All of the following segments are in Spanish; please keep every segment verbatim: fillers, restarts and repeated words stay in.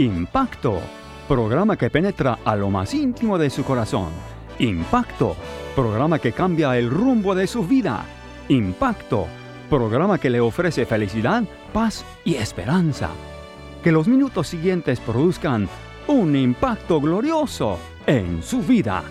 Impacto, programa que penetra a lo más íntimo de su corazón. Impacto, programa que cambia el rumbo de su vida. Impacto, programa que le ofrece felicidad, paz y esperanza. Que los minutos siguientes produzcan un impacto glorioso en su vida.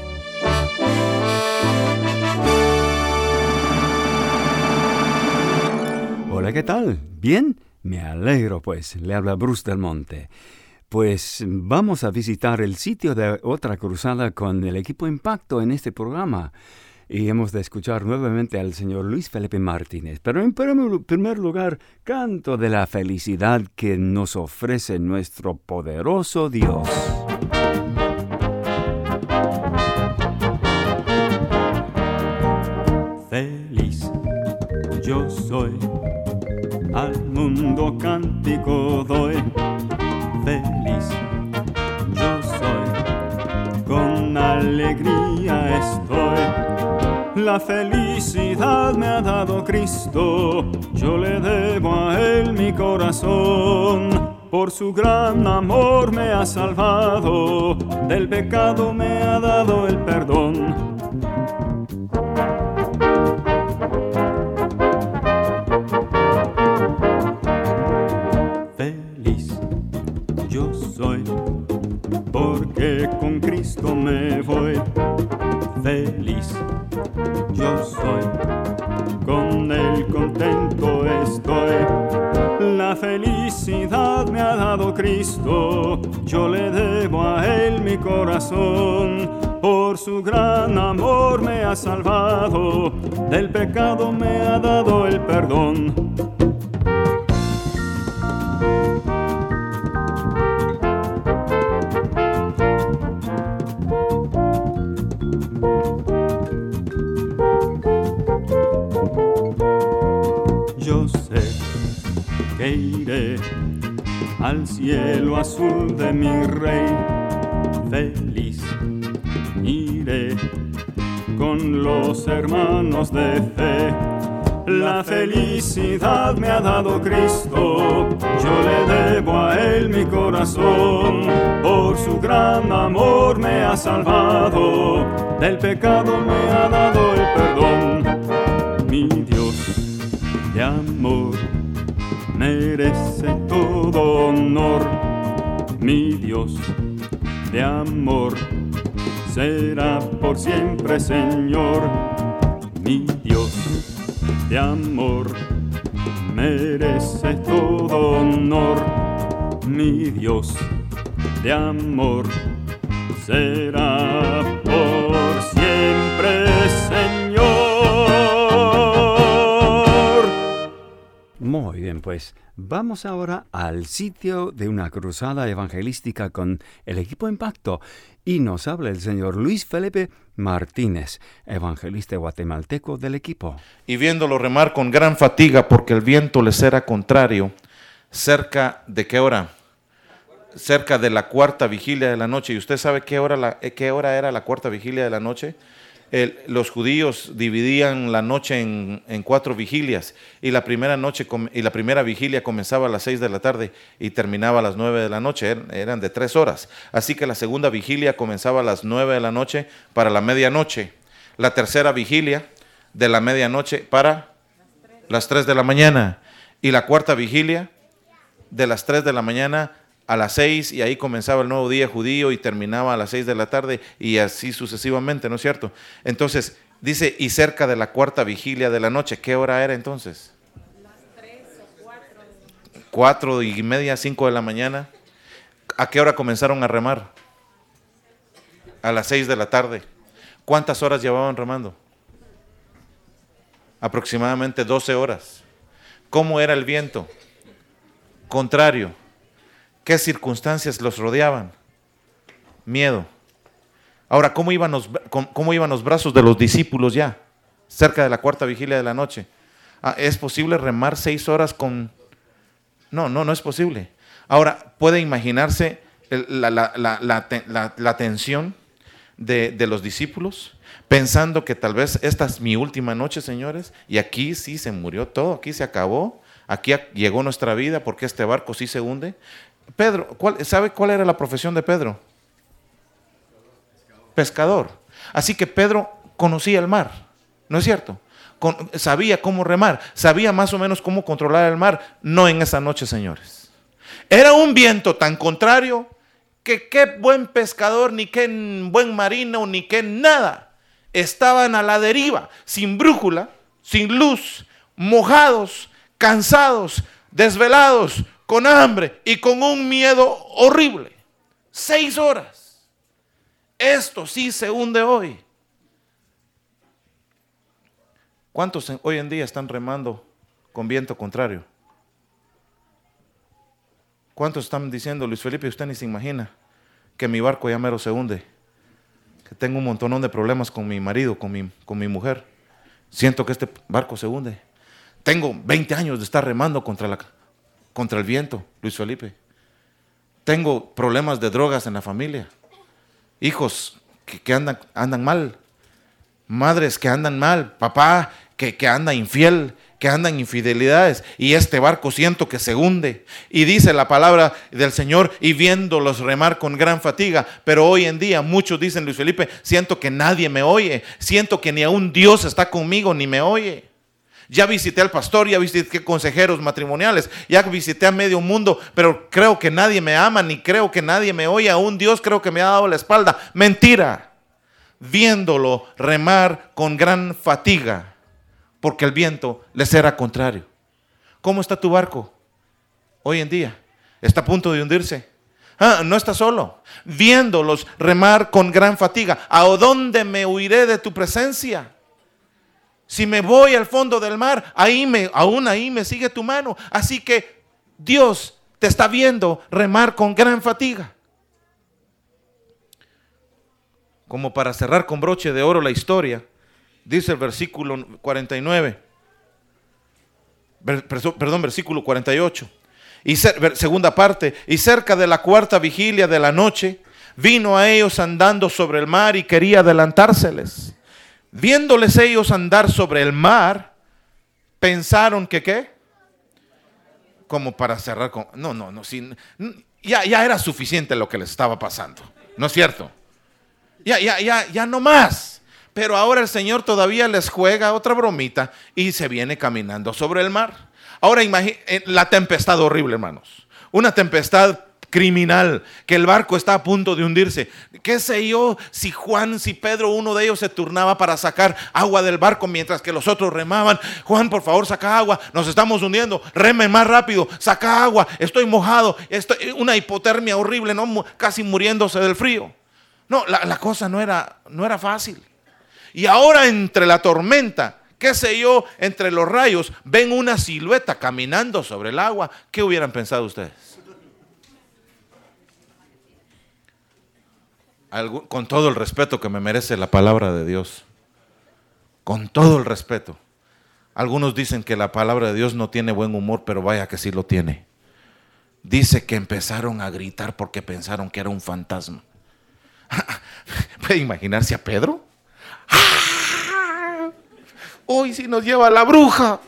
Hola, ¿qué tal? ¿Bien? Me alegro, pues. Le habla Bruce Del Monte. Pues vamos a visitar el sitio de otra cruzada con el equipo Impacto en este programa. Y hemos de escuchar nuevamente al señor Luis Felipe Martínez. Pero en primer lugar, canto de la felicidad que nos ofrece nuestro poderoso Dios. Feliz yo soy, al mundo cántico doy. Feliz yo soy, con alegría estoy. La felicidad me ha dado Cristo, yo le debo a Él mi corazón. Por su gran amor me ha salvado, del pecado me ha dado el perdón. Feliz yo soy, porque con Cristo me voy. Feliz yo soy, con Él contento estoy. La felicidad me ha dado Cristo, yo le debo a Él mi corazón. Por su gran amor me ha salvado, del pecado me ha dado el perdón. Que iré al cielo azul de mi rey. Feliz iré con los hermanos de fe. La felicidad me ha dado Cristo, yo le debo a Él mi corazón. Por su gran amor me ha salvado, del pecado me ha dado el perdón. Mi Dios de amor merece todo honor, mi Dios de amor será por siempre Señor. Mi Dios de amor merece todo honor, mi Dios de amor será por siempre Señor. Muy bien, pues vamos ahora al sitio de una cruzada evangelística con el equipo Impacto y nos habla el señor Luis Felipe Martínez, evangelista guatemalteco del equipo. Y viéndolo remar con gran fatiga porque el viento les era contrario, cerca de qué hora? Cerca de la cuarta vigilia de la noche. ¿Y usted sabe qué hora, la, qué hora era la cuarta vigilia de la noche? El, los judíos dividían la noche en, en cuatro vigilias y la primera noche y la primera vigilia comenzaba a las seis de la tarde y terminaba a las nueve de la noche, eran, eran de tres horas. Así que la segunda vigilia comenzaba a las nueve de la noche para la medianoche. La tercera vigilia de la medianoche para las tres de la mañana y la cuarta vigilia de las tres de la mañana a las seis, y ahí comenzaba el nuevo día judío y terminaba a las seis de la tarde y así sucesivamente, ¿no es cierto? Entonces, dice, y cerca de la cuarta vigilia de la noche, ¿qué hora era entonces? Las tres o cuatro. Cuatro y media, cinco de la mañana. ¿A qué hora comenzaron a remar? A las seis de la tarde. ¿Cuántas horas llevaban remando? Aproximadamente doce horas. ¿Cómo era el viento? Contrario. ¿Qué circunstancias los rodeaban? Miedo. Ahora, ¿cómo iban los, cómo iban los brazos de los discípulos ya? Cerca de la cuarta vigilia de la noche. Ah, ¿es posible remar seis horas con...? No, no, no es posible. Ahora, ¿puede imaginarse la, la, la, la, la, la tensión de, de los discípulos? Pensando que tal vez esta es mi última noche, señores, y aquí sí se murió todo, aquí se acabó, aquí llegó nuestra vida porque este barco sí se hunde. Pedro, ¿cuál, ¿sabe cuál era la profesión de Pedro? Pescador. Así que Pedro conocía el mar, ¿no es cierto? Con, sabía cómo remar, sabía más o menos cómo controlar el mar. No en esa noche, señores. Era un viento tan contrario que qué buen pescador, ni qué buen marino, ni qué nada. Estaban a la deriva, sin brújula, sin luz, mojados, cansados, desvelados, con hambre y con un miedo horrible. Seis horas. Esto sí se hunde hoy. ¿Cuántos hoy en día están remando con viento contrario? ¿Cuántos están diciendo, Luis Felipe, usted ni se imagina que mi barco ya mero se hunde? Que tengo un montón de problemas con mi marido, con mi, con mi mujer. Siento que este barco se hunde. Tengo veinte años de estar remando contra, la, contra el viento, Luis Felipe. Tengo problemas de drogas en la familia. Hijos que, que andan, andan mal. Madres que andan mal. Papá que, que anda infiel, que andan infidelidades. Y este barco siento que se hunde. Y dice la palabra del Señor, y viéndolos remar con gran fatiga. Pero hoy en día muchos dicen, Luis Felipe, siento que nadie me oye. Siento que ni aún Dios está conmigo ni me oye. Ya visité al pastor, ya visité consejeros matrimoniales, ya visité a medio mundo, pero creo que nadie me ama, ni creo que nadie me oye. Aún Dios creo que me ha dado la espalda. Mentira. Viéndolo remar con gran fatiga, porque el viento les era contrario. ¿Cómo está tu barco hoy en día? ¿Está a punto de hundirse? Ah, no está solo. Viéndolos remar con gran fatiga. ¿A dónde me huiré de tu presencia? Si me voy al fondo del mar, ahí me, aún ahí me sigue tu mano. Así que Dios te está viendo remar con gran fatiga. Como para cerrar con broche de oro la historia, dice el versículo cuarenta y nueve, perdón, versículo cuarenta y ocho, y segunda parte, y cerca de la cuarta vigilia de la noche, vino a ellos andando sobre el mar y quería adelantárseles. Viéndoles ellos andar sobre el mar, pensaron que ¿qué? Como para cerrar con... No, no, no, sin, ya, ya era suficiente lo que les estaba pasando, ¿no es cierto? Ya, ya, ya, ya no más. Pero ahora el Señor todavía les juega otra bromita y se viene caminando sobre el mar. Ahora imagínense la tempestad horrible, hermanos. Una tempestad criminal, que el barco está a punto de hundirse. ¿Qué sé yo si Juan, si Pedro, uno de ellos se turnaba para sacar agua del barco mientras que los otros remaban? Juan, por favor, saca agua, nos estamos hundiendo, remen más rápido, saca agua, estoy mojado, estoy, una hipotermia horrible, ¿no? Casi muriéndose del frío. No, la, la cosa no era, no era fácil. Y ahora entre la tormenta, qué sé yo, entre los rayos, ven una silueta caminando sobre el agua. ¿Qué hubieran pensado ustedes? Algo, con todo el respeto que me merece la palabra de Dios, con todo el respeto. Algunos dicen que la palabra de Dios no tiene buen humor, pero vaya que sí lo tiene. Dice que empezaron a gritar porque pensaron que era un fantasma. ¿Puede imaginarse a Pedro? ¡Ah! Hoy sí nos lleva la bruja.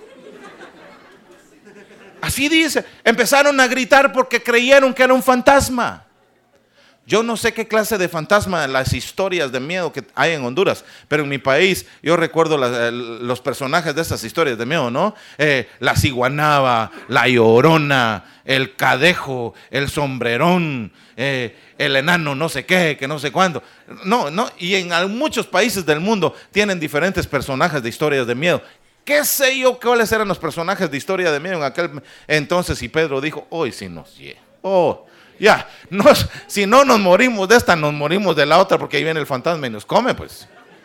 Así dice, empezaron a gritar porque creyeron que era un fantasma. Yo no sé qué clase de fantasma, las historias de miedo que hay en Honduras, pero en mi país yo recuerdo la, los personajes de esas historias de miedo, ¿no? Eh, la ciguanaba, la llorona, el cadejo, el sombrerón, eh, el enano no sé qué, que no sé cuándo. No, no, y en muchos países del mundo tienen diferentes personajes de historias de miedo. ¿Qué sé yo cuáles eran los personajes de historia de miedo en aquel entonces? Y Pedro dijo, hoy sí nos llega. Oh, ya, nos, si no nos morimos de esta, nos morimos de la otra, porque ahí viene el fantasma y nos come, pues.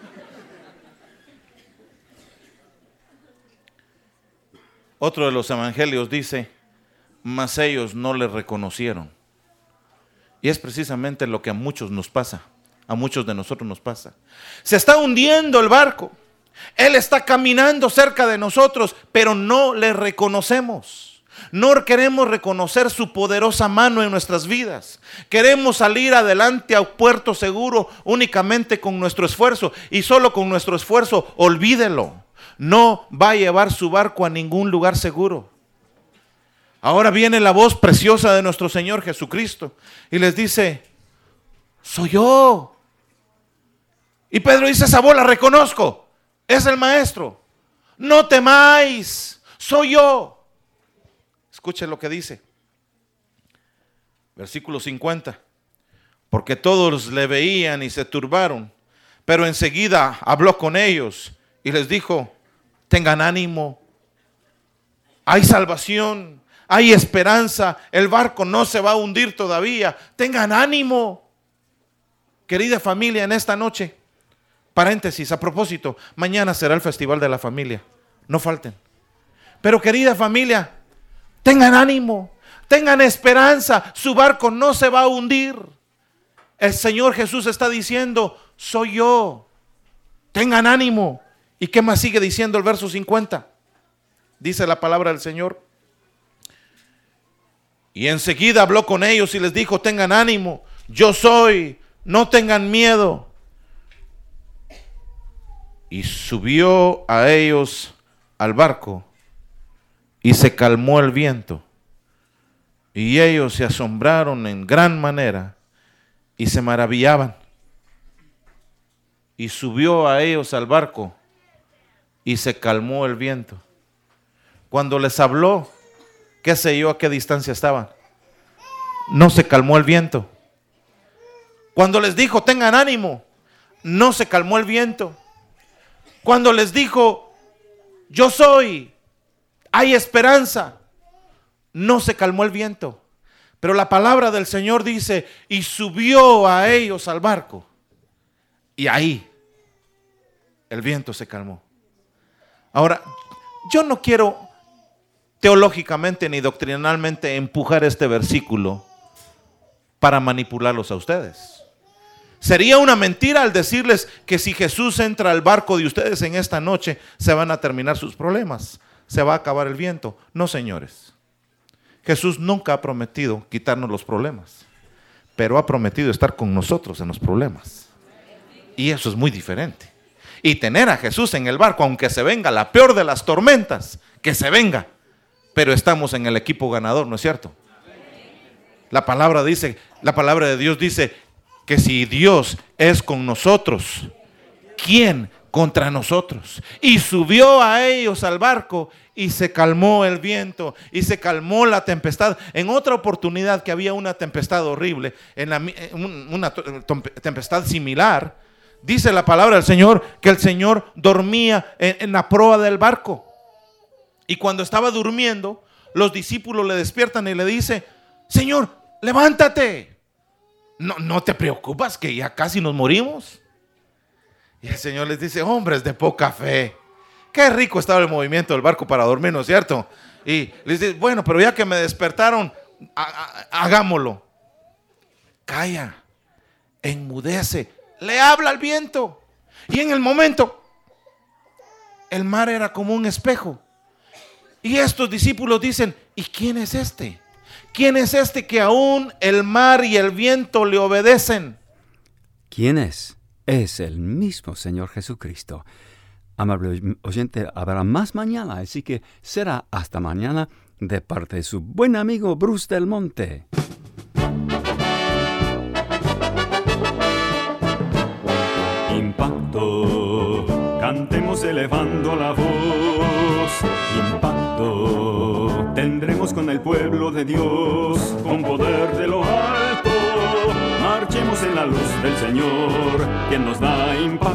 Otro de los evangelios dice, mas ellos no le reconocieron. Y es precisamente lo que a muchos nos pasa, a muchos de nosotros nos pasa. Se está hundiendo el barco, Él está caminando cerca de nosotros, pero no le reconocemos. No queremos reconocer su poderosa mano en nuestras vidas. Queremos salir adelante a puerto seguro únicamente con nuestro esfuerzo, y solo con nuestro esfuerzo, olvídelo. No va a llevar su barco a ningún lugar seguro. Ahora viene la voz preciosa de nuestro Señor Jesucristo y les dice, soy yo. Y Pedro dice, esa voz la reconozco, es el Maestro. No temáis, soy yo. Escuchen lo que dice. Versículo cincuenta. Porque todos le veían y se turbaron, pero enseguida habló con ellos y les dijo, tengan ánimo, hay salvación, hay esperanza, el barco no se va a hundir todavía, tengan ánimo. Querida familia, en esta noche, paréntesis, a propósito, mañana será el Festival de la Familia, no falten. Pero querida familia, tengan ánimo, tengan esperanza, su barco no se va a hundir. El Señor Jesús está diciendo, soy yo, tengan ánimo. ¿Y qué más sigue diciendo el verso cincuenta? Dice la palabra del Señor. Y enseguida habló con ellos y les dijo, tengan ánimo, yo soy, no tengan miedo. Y subió a ellos al barco y se calmó el viento. Y ellos se asombraron en gran manera y se maravillaban. Y subió a ellos al barco y se calmó el viento. Cuando les habló, ¿qué sé yo a qué distancia estaban? No se calmó el viento. Cuando les dijo, tengan ánimo, no se calmó el viento. Cuando les dijo, yo soy, hay esperanza, no se calmó el viento. Pero la palabra del Señor dice, y subió a ellos al barco. Y ahí el viento se calmó. Ahora, yo no quiero teológicamente ni doctrinalmente empujar este versículo para manipularlos a ustedes. Sería una mentira al decirles que si Jesús entra al barco de ustedes en esta noche, se van a terminar sus problemas, se va a acabar el viento. No, señores. Jesús nunca ha prometido quitarnos los problemas, pero ha prometido estar con nosotros en los problemas. Y eso es muy diferente. Y tener a Jesús en el barco, aunque se venga la peor de las tormentas, que se venga, pero estamos en el equipo ganador, ¿no es cierto? La palabra dice, la palabra de Dios dice que si Dios es con nosotros, ¿quién contra nosotros? Y subió a ellos al barco y se calmó el viento y se calmó la tempestad. En otra oportunidad que había una tempestad horrible, en la, una tempestad similar, dice la palabra del Señor que el Señor dormía en, en la proa del barco. Y cuando estaba durmiendo, los discípulos le despiertan y le dicen, Señor, levántate. No, no te preocupas que ya casi nos morimos. Y el Señor les dice, hombres de poca fe. Qué rico estaba el movimiento del barco para dormir, ¿no es cierto? Y les dice, bueno, pero ya que me despertaron, hagámoslo. Calla, enmudece, le habla al viento. Y en el momento, el mar era como un espejo. Y estos discípulos dicen, ¿y quién es este? ¿Quién es este que aún el mar y el viento le obedecen? ¿Quién es? Es el mismo Señor Jesucristo. Amable oyente, habrá más mañana, así que será hasta mañana de parte de su buen amigo Bruce Del Monte. Impacto, cantemos elevando la voz. Impacto, tendremos con el pueblo de Dios, con poder de lo alto. Marchemos en la luz del Señor, quien nos da impacto.